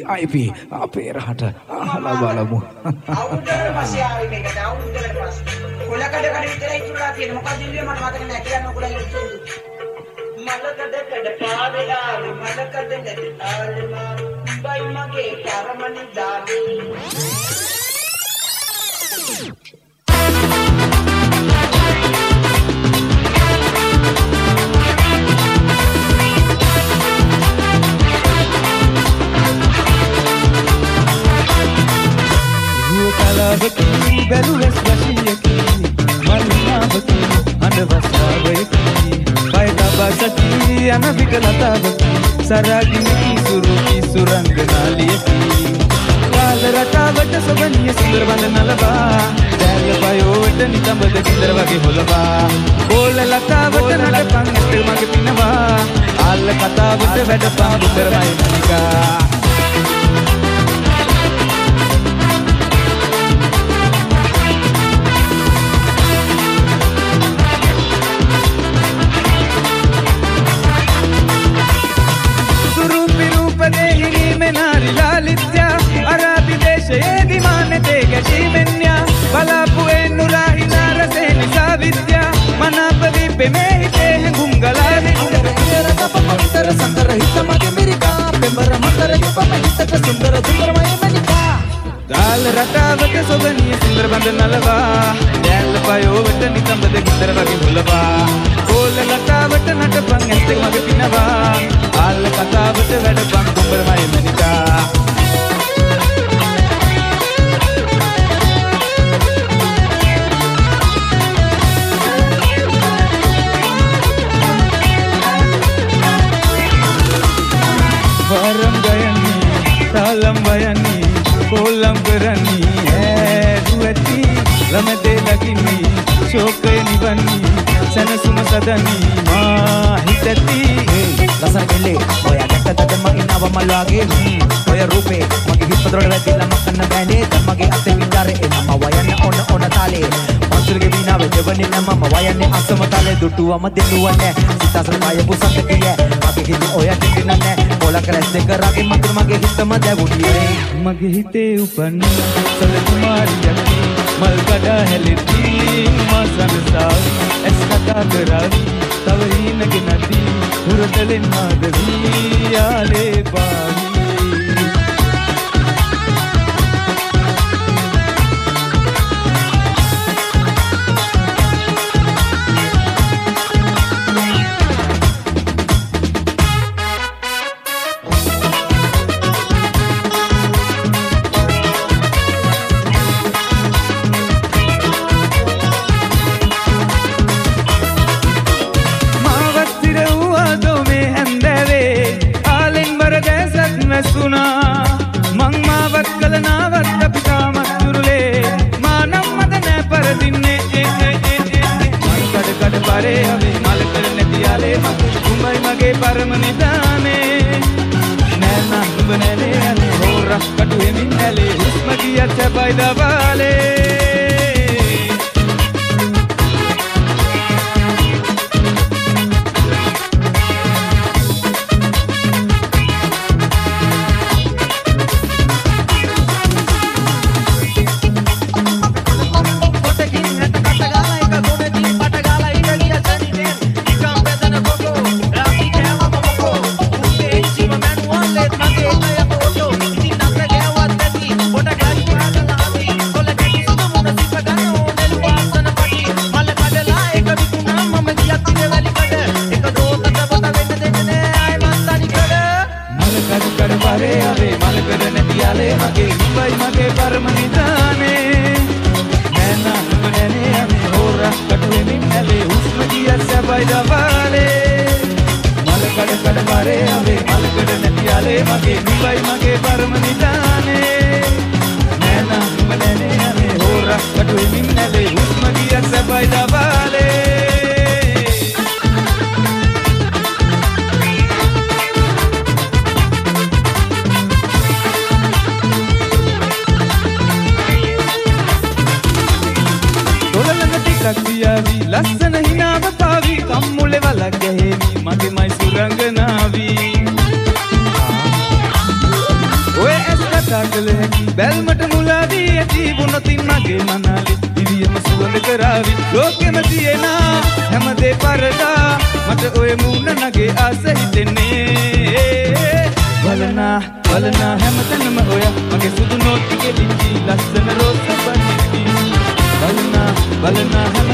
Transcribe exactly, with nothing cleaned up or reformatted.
අපි අපේ රහට අහලා බලමු. අවුරුද්දකට පස්සේ ආවේ මේකට අවුරුද්දකට පස්සේ. කොලකඩ කඩ විතරයි ඉතුරුලා තියෙන්නේ. මොකද ඉල්ලුවේ මට මතක නැහැ කියන්න ඔයගොල්ලෝ ඉල්ලුවේ. මලකඩ කඩ පාවෙලා මලකඩ නැති ආලමා බයි මගේ කරමනි දාවි. කලාවකි බැලුවස් වශියකි මල්නාවකි අඬවස්තාවයකි පයතබසකි අනවිකලතාවකි සරාගිනකි සුරුකි සුරංගනාලියකි කාල රටාවට සොබනිය සුන්දර බඳ නලවා දැල්ල පයෝවට නිතඹද කිඳර වගේ හොලවා බෝල ලතාවට නටපන් ඇට මගේ පිනවා ආල්ල කතාවට වැඩපන් දුතරමයි මනිකා රටාවක සොබනිය සුන්දර බඳ නලවා දැල්ල පයෝවට නිතඹද ගින්දර වගේ හොලවා කෝල ලතාවට නටපන් ඇත්ත මගේ පිනවා ආල්ල කතාවට වැඩපන් කුඹරමයි මනිකා වරම් ගයනි තාලම් වයනි කොල්ලම් කරන්නි ඇදුවැති ළමදේ ලකින්නි ශෝකය නිවන්නි සැනසුම සදන්නි මා හිතති ලසන කෙල්ලේ ඔය දැක්කද මගේ නව මල්වාගේ ඔය රූපේ මගේ හිතතරට වැදිලා මකන්න බෑනේ තමගේ අතේ විතරේ එනම වයන්න ඕන ඕන තාලේ පන්සලේ විනාව දෙවන්නේ නම වයන්නේ අසම තාලේ දුටුවම දෙනුවන්නේ සිතසල් පය පුසක් කිය මගේ හිතේ ඔය දෙන්නන්නේ කොල කරස් දෙක රගේ මතර මගේ හිතම දැවුඩියේ මගේ හිතේ උපන් සල කුමාරියකි මල් කඩා හැලෙති මාසනසාව එස් කතා කරවි තව හීනගේ නැති හුරතලෙන් මාදවි යාලේ පාවි ලස්සන හිනාව පාවි කම්මුලේ වලක් ගැහෙවි මගේ මයි සුරංගනාවි ඔය කතා කළ හැකි බැල්මට මුලා වී ඇති වුණොතින් මගේ මනාලි ඉරියම සුවඳ කරાવી ලෝකෙම තියෙන හැමදේ පරදා මට ඔය මූණ නගේ ආස හිතෙන්නේ බලනා බලනා හැමතැනම ඔය මගේ සුදු නෝට්ටුකේ ලිච්චි ලස්සන රෝස පන්නිකි බලනා බලනා